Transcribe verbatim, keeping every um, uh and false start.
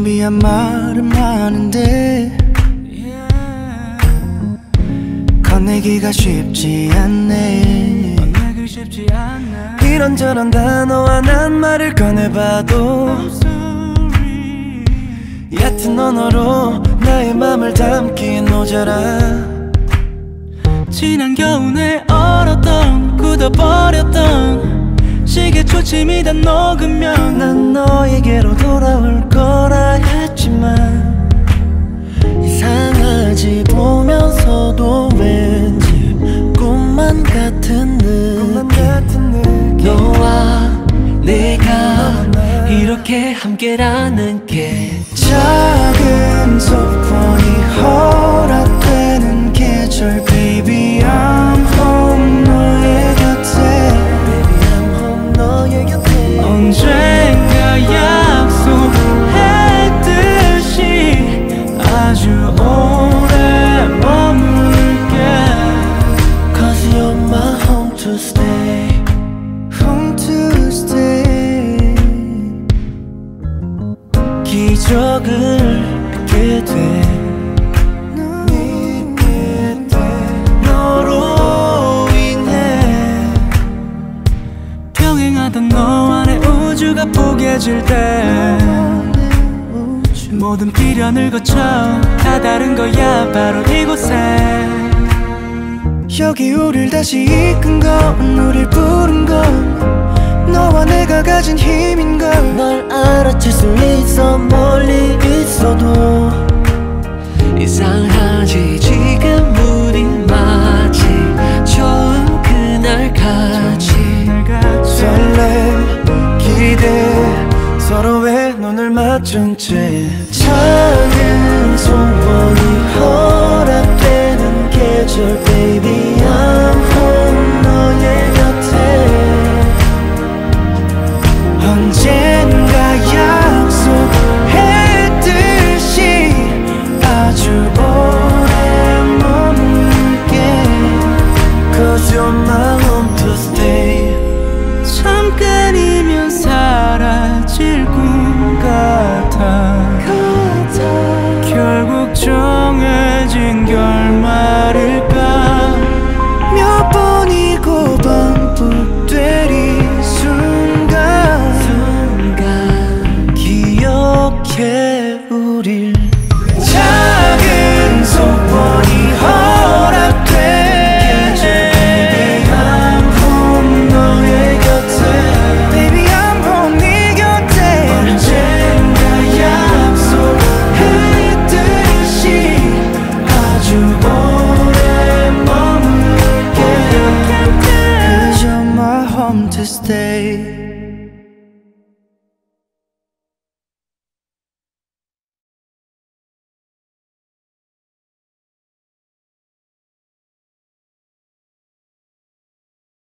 준비한 말은 많은데 건네기가 쉽지 않네. 이런저런 단어와 난 말을 꺼내봐도 얕은 언어로 나의 맘을 담긴 모자라. 지난 겨울에 얼었던 굳어버렸던 시계 초침이 다 녹으면 난 너에게로 돌아올 거라 했지만 이상하지 보면서도 왠지 꿈만 같은 느낌. 너와 내가 이렇게 함께라는 게 작은 소원이 허락되는 계절. Baby I'm home 너의 곁에. Baby I'm home 너의 곁에. 언젠가 약속했듯이 아주 오래 머물게. Cause you're my home to stay. Home to stay. 기적을 믿게 돼. 믿게 돼. 너로 인해 평행하던 너 안에 우주가 포개질 때 모든 비련을 거쳐 다 다른 거야 바로 이곳에. 여기 우릴 다시 이끈 건 우릴 부른 건 너와 내가 가진 힘인걸. 널 알아챌 수 있어 멀리 있어도. 이상하지 지금 우린 마치 처음 그날같이 설렘 기대 서로의 눈을 맞춘 채 작은 소원이 허락되는 계절. Baby I'm